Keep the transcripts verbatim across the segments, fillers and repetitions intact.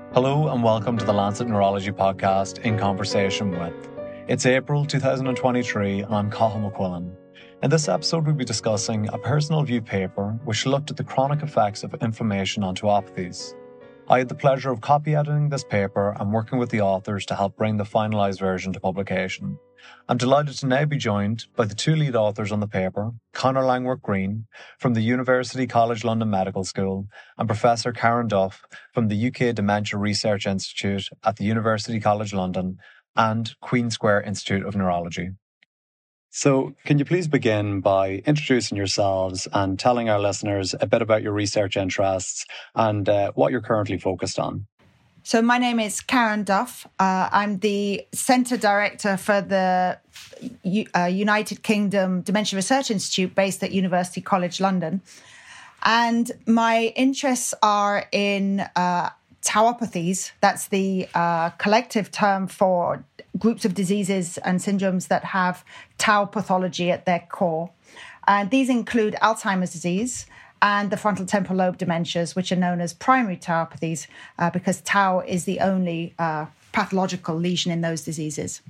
Hello and welcome to the Lancet Neurology podcast in conversation with. It's April two thousand twenty-three and I'm Cathal McQuillan. In this episode we'll be discussing a personal review paper which looked at the chronic effects of inflammation on tauopathies. I had the pleasure of copy editing this paper and working with the authors to help bring the finalised version to publication. I'm delighted to now be joined by the two lead authors on the paper, Conor Langworth-Green from the University College London Medical School and Professor Karen Duff from the U K Dementia Research Institute at the University College London and Queen Square Institute of Neurology. So, can you please begin by introducing yourselves and telling our listeners a bit about your research interests and uh, what you're currently focused on? So my name is Karen Duff. Uh, I'm the Centre Director for the U- uh, United Kingdom Dementia Research Institute based at University College London. And my interests are in uh, tauopathies. That's the uh, collective term for groups of diseases and syndromes that have tau pathology at their core. And these include Alzheimer's disease and the frontal temporal lobe dementias, which are known as primary tauopathies, uh, because tau is the only uh, pathological lesion in those diseases.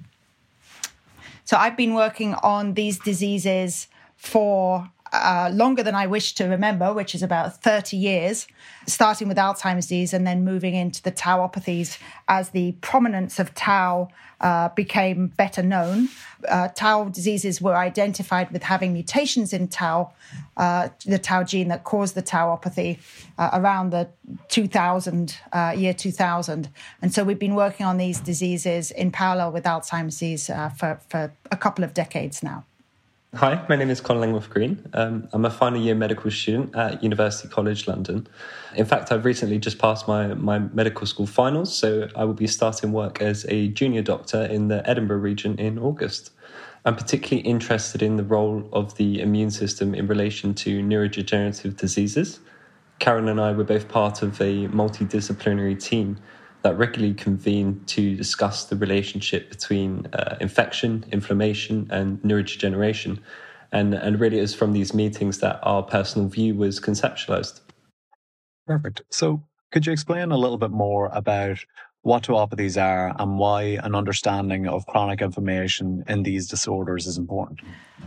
So I've been working on these diseases for uh, longer than I wish to remember, which is about thirty years, starting with Alzheimer's disease and then moving into the tauopathies as the prominence of tau uh, became better known. Uh, tau diseases were identified with having mutations in tau, uh, the tau gene that caused the tauopathy uh, around the two thousand, uh, year two thousand. And so we've been working on these diseases in parallel with Alzheimer's disease uh, for, for a couple of decades now. Hi, my name is Conor Langworth-Green. Um, I'm a final year medical student at University College London. In fact, I've recently just passed my, my medical school finals, so I will be starting work as a junior doctor in the Edinburgh region in August. I'm particularly interested in the role of the immune system in relation to neurodegenerative diseases. Karen and I were both part of a multidisciplinary team that regularly convene to discuss the relationship between uh, infection, inflammation, and neurodegeneration. And, and really it was from these meetings that our personal view was conceptualized. Perfect. So could you explain a little bit more about what tauopathies are and why an understanding of chronic inflammation in these disorders is important?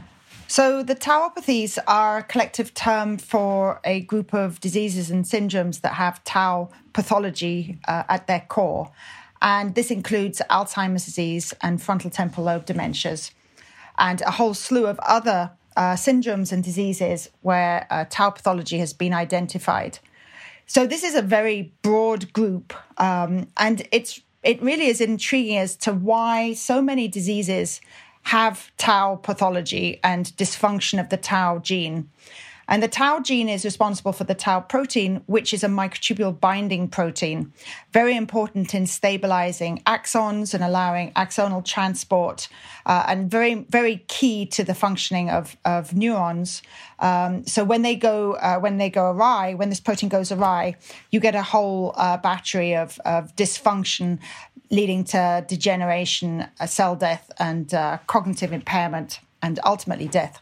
So the tauopathies are a collective term for a group of diseases and syndromes that have tau pathology uh, at their core. And this includes Alzheimer's disease and frontal temporal lobe dementias, and a whole slew of other uh, syndromes and diseases where uh, tau pathology has been identified. So this is a very broad group, um, and it's it really is intriguing as to why so many diseases have tau pathology and dysfunction of the tau gene. And the tau gene is responsible for the tau protein, which is a microtubule binding protein, very important in stabilizing axons and allowing axonal transport, uh, and very, very key to the functioning of, of neurons. Um, so when they go uh, when they go awry, when this protein goes awry, you get a whole uh, battery of, of dysfunction, leading to degeneration, uh, cell death, and uh, cognitive impairment, and ultimately death.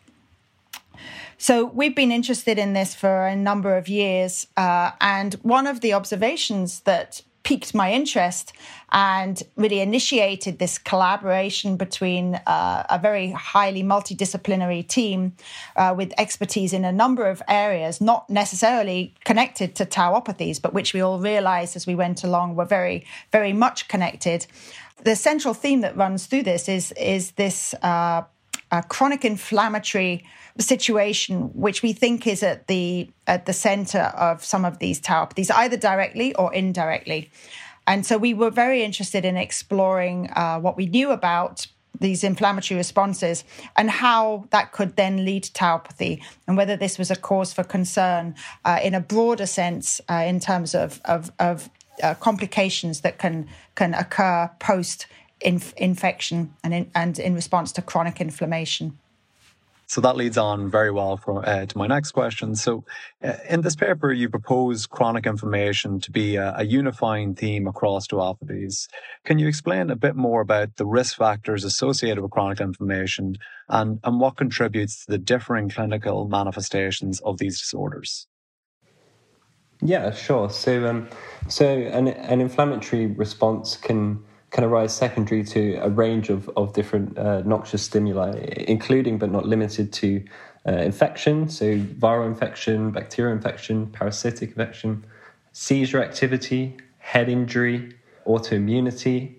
So we've been interested in this for a number of years, uh, and one of the observations that piqued my interest and really initiated this collaboration between uh, a very highly multidisciplinary team uh, with expertise in a number of areas, not necessarily connected to tauopathies, but which we all realized as we went along were very, very much connected. The central theme that runs through this is, is this uh, uh, chronic inflammatory situation, which we think is at the at the center of some of these tauopathies, either directly or indirectly. And so we were very interested in exploring uh, what we knew about these inflammatory responses and how that could then lead to tauopathy, and whether this was a cause for concern uh, in a broader sense uh, in terms of of, of uh, complications that can can occur post inf- infection and in, and in response to chronic inflammation. So that leads on very well for, uh, to my next question. So uh, in this paper, you propose chronic inflammation to be a, a unifying theme across tauopathies. Can you explain a bit more about the risk factors associated with chronic inflammation and, and what contributes to the differing clinical manifestations of these disorders? Yeah, sure. So, um, so an, an inflammatory response can can arise secondary to a range of of different uh, noxious stimuli, including but not limited to uh, infection, so viral infection, bacterial infection, parasitic infection, seizure activity, head injury, autoimmunity.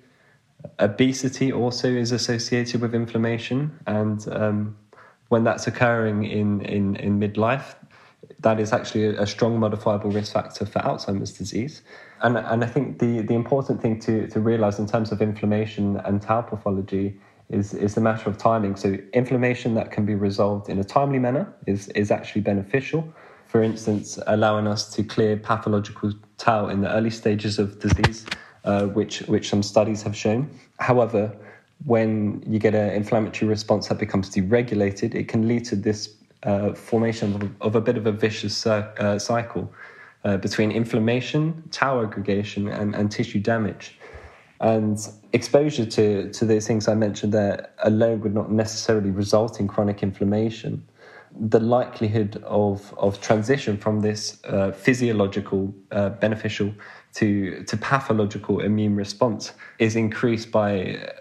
Obesity also is associated with inflammation, and um, when that's occurring in, in, in midlife, that is actually a, a strong modifiable risk factor for Alzheimer's disease. And, and I think the, the important thing to, to realise in terms of inflammation and tau pathology is, is the matter of timing. So inflammation that can be resolved in a timely manner is, is actually beneficial. For instance, allowing us to clear pathological tau in the early stages of disease, uh, which, which some studies have shown. However, when you get an inflammatory response that becomes deregulated, it can lead to this uh, formation of, of a bit of a vicious uh, cycle uh, between inflammation, tau aggregation, and, and tissue damage. And exposure to, to those things I mentioned there alone would not necessarily result in chronic inflammation. The likelihood of, of transition from this uh, physiological uh, beneficial to, to pathological immune response is increased by,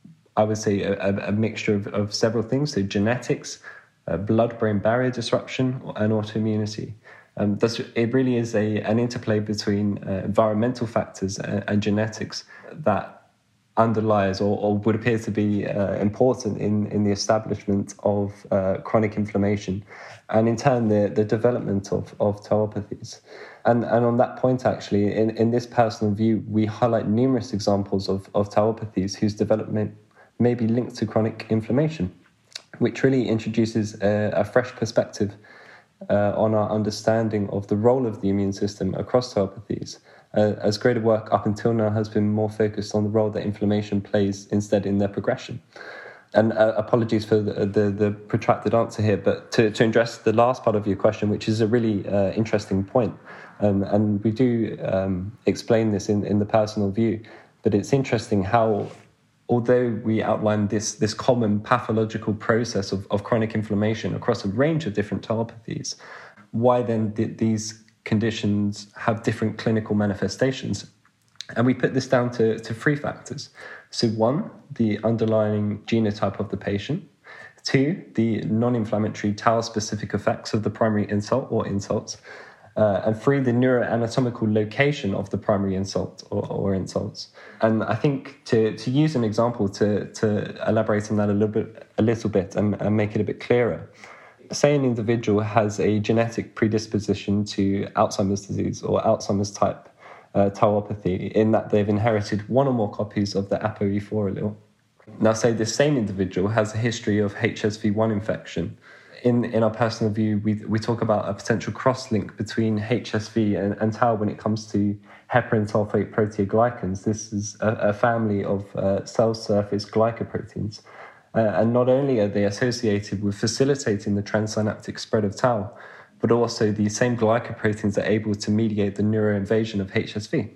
I would say, a, a mixture of, of several things. So genetics, uh, blood-brain barrier disruption, and autoimmunity. Um, that's, it really is a, an interplay between uh, environmental factors and, and genetics that underlies or, or would appear to be uh, important in, in the establishment of uh, chronic inflammation and in turn the, the development of, of tauopathies. And, and on that point, actually, in, in this personal view, we highlight numerous examples of, of tauopathies whose development may be linked to chronic inflammation, which really introduces a, a fresh perspective uh, on our understanding of the role of the immune system across tauopathies. Uh, as greater work up until now has been more focused on the role that inflammation plays instead in their progression. And uh, apologies for the, the, the protracted answer here, but to, to address the last part of your question, which is a really uh, interesting point, um, and we do um, explain this in, in the personal view, but it's interesting how, although we outline this, this common pathological process of, of chronic inflammation across a range of different tauopathies, why then did these conditions have different clinical manifestations? And we put this down to, to three factors. So one, the underlying genotype of the patient. Two, the non-inflammatory tau-specific effects of the primary insult or insults. Uh, and three, the neuroanatomical location of the primary insult or, or insults. And I think to, to use an example to, to elaborate on that a little bit, a little bit and, and make it a bit clearer. Say an individual has a genetic predisposition to Alzheimer's disease or Alzheimer's type uh, tauopathy in that they've inherited one or more copies of the A P O E four allele. Now, say this same individual has a history of H S V one infection. In, in our personal view, we, we talk about a potential cross-link between H S V and, and tau when it comes to heparan sulfate proteoglycans. This is a, a family of uh, cell surface glycoproteins. Uh, and not only are they associated with facilitating the transsynaptic spread of tau, but also the same glycoproteins are able to mediate the neuroinvasion of H S V.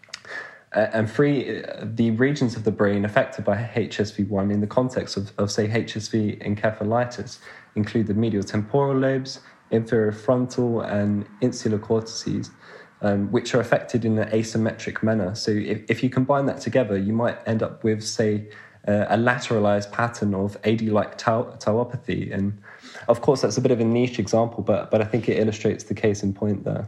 Uh, and three, the regions of the brain affected by H S V one in the context of, of say, H S V encephalitis include the medial temporal lobes, inferior frontal, and insular cortices, um, which are affected in an asymmetric manner. So if, if you combine that together, you might end up with, say, Uh, a lateralized pattern of A D-like tau- tauopathy. And of course, that's a bit of a niche example, but but I think it illustrates the case in point there.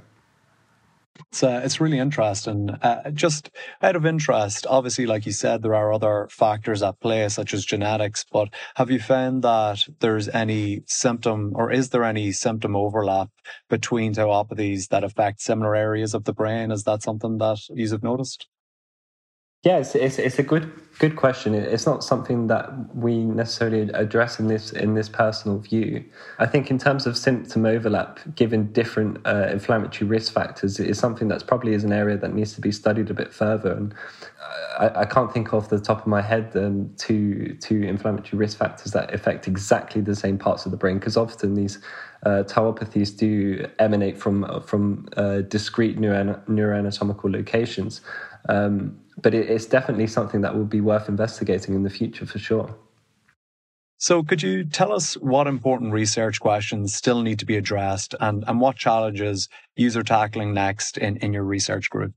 It's, uh, it's really interesting. Uh, just out of interest, obviously, like you said, there are other factors at play, such as genetics, but have you found that there's any symptom, or is there any symptom overlap between tauopathies that affect similar areas of the brain? Is that something that you have noticed? Yeah, it's, it's it's a good good question. It's not something that we necessarily address in this in this personal view. I think in terms of symptom overlap, given different uh, inflammatory risk factors, is something that's probably is an area that needs to be studied a bit further. And I, I can't think off the top of my head um, two two inflammatory risk factors that affect exactly the same parts of the brain, because often these uh, tauopathies do emanate from from uh, discrete neuro- neuroanatomical locations. Um, But it's definitely something that will be worth investigating in the future for sure. So could you tell us what important research questions still need to be addressed and, and what challenges you are tackling next in, in your research group?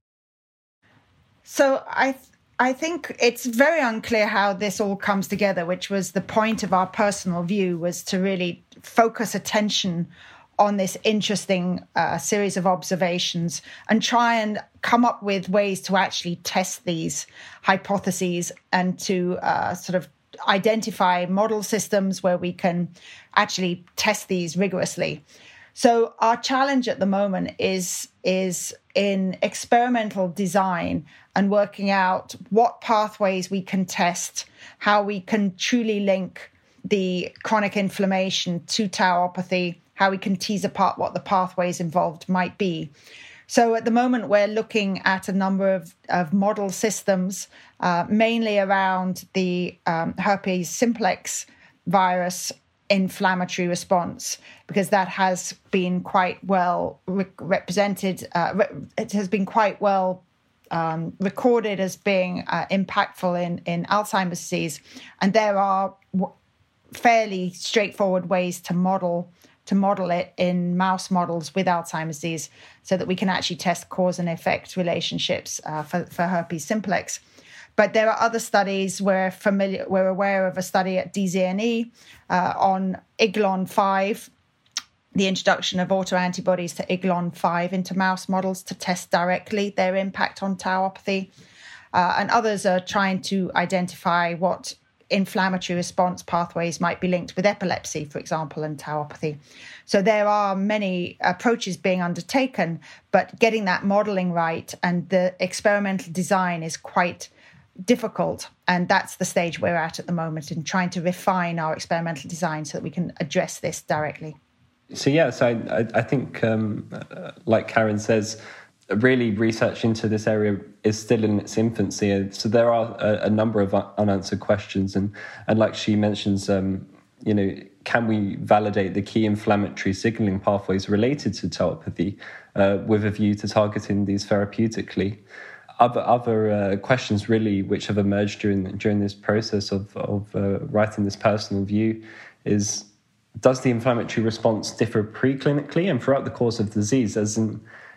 So I th- I think it's very unclear how this all comes together, which was the point of our personal view, was to really focus attention on this interesting uh, series of observations and try and come up with ways to actually test these hypotheses and to uh, sort of identify model systems where we can actually test these rigorously. So our challenge at the moment is, is in experimental design and working out what pathways we can test, how we can truly link the chronic inflammation to tauopathy, how we can tease apart what the pathways involved might be. So at the moment, we're looking at a number of, of model systems, uh, mainly around the um, herpes simplex virus inflammatory response, because that has been quite well re- represented. Uh, re- it has been quite well um, recorded as being uh, impactful in, in Alzheimer's disease. And there are w- fairly straightforward ways to model to model it in mouse models with Alzheimer's disease so that we can actually test cause and effect relationships uh, for, for herpes simplex. But there are other studies. We're familiar, we're aware of a study at D Z N E uh, on I G L O N five, the introduction of autoantibodies to I G L O N five into mouse models to test directly their impact on tauopathy. Uh, and others are trying to identify what inflammatory response pathways might be linked with epilepsy, for example, and tauopathy. So there are many approaches being undertaken, but getting that modeling right and the experimental design is quite difficult. And that's the stage we're at at the moment in trying to refine our experimental design so that we can address this directly. So, yeah, so I, I think, um, like Karen says, really research into this area is still in its infancy. So there are a, a number of unanswered questions. And, and like she mentions, um, you know, can we validate the key inflammatory signaling pathways related to tauopathy uh, with a view to targeting these therapeutically? Other other uh, questions really which have emerged during during this process of, of uh, writing this personal view is, does the inflammatory response differ preclinically and throughout the course of disease? As in,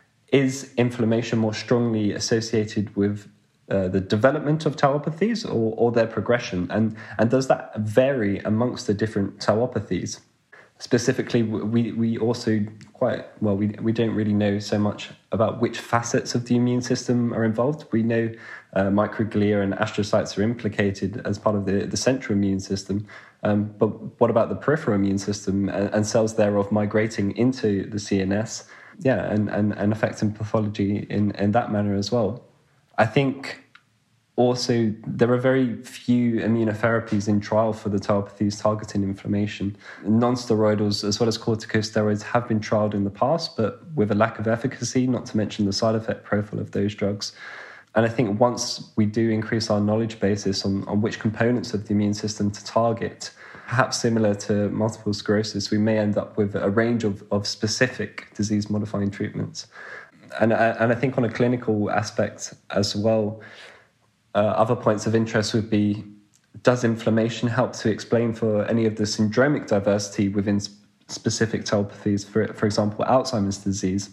is inflammation more strongly associated with uh, the development of tauopathies or, or their progression? And, and does that vary amongst the different tauopathies? Specifically, we, we also quite, well, we, we don't really know so much about which facets of the immune system are involved. We know uh, microglia and astrocytes are implicated as part of the, the central immune system. Um, but what about the peripheral immune system and, and cells thereof migrating into the C N S? Yeah, and, and, and affecting pathology in, in that manner as well. I think also there are very few immunotherapies in trial for the tauopathies targeting inflammation. Non-steroidals as well as corticosteroids have been trialled in the past, but with a lack of efficacy, not to mention the side effect profile of those drugs. And I think once we do increase our knowledge basis on, on which components of the immune system to target, perhaps similar to multiple sclerosis, we may end up with a range of, of specific disease-modifying treatments. And, and I think on a clinical aspect as well, uh, other points of interest would be, does inflammation help to explain for any of the syndromic diversity within sp- specific tauopathies, for, for example, Alzheimer's disease?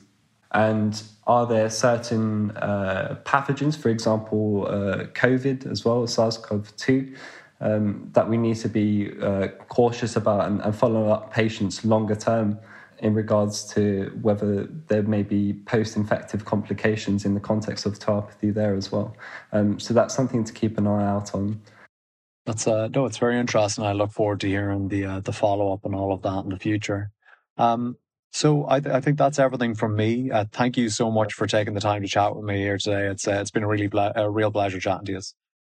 And are there certain uh, pathogens, for example, uh, COVID as well, SARS CoV two, um, that we need to be uh, cautious about and, and follow up patients longer term in regards to whether there may be post-infective complications in the context of tauopathy there as well. Um, so that's something to keep an eye out on. That's uh, no, it's very interesting. I look forward to hearing the uh, the follow up and all of that in the future. Um, so I, th- I think that's everything from me. Uh, thank you so much for taking the time to chat with me here today. It's uh, it's been a really ble- a real pleasure chatting to you.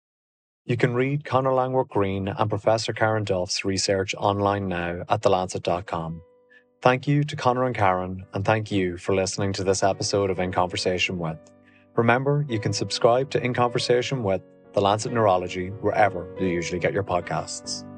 You can read Conor Langworth-Green and Professor Karen Duff's research online now at the lancet dot com. Thank you to Conor and Karen, and thank you for listening to this episode of In Conversation With. Remember, you can subscribe to In Conversation With, The Lancet Neurology, wherever you usually get your podcasts.